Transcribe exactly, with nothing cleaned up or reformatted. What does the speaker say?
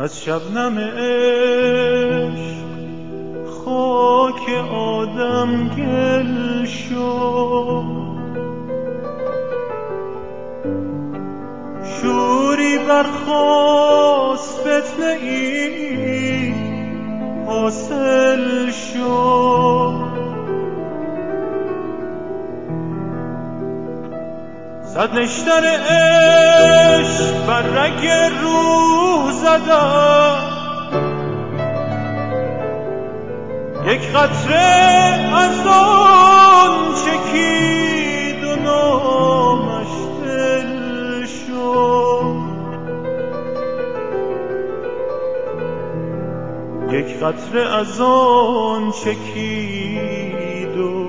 از شبنم عشق خاک آدم گل شد، شوری برخاست فتنه ای حاصل شد، صد نشتر عشق بر رگ روح زدم، یک قطره از آن چکید و نامش دل شد، یک قطره از آن چکید و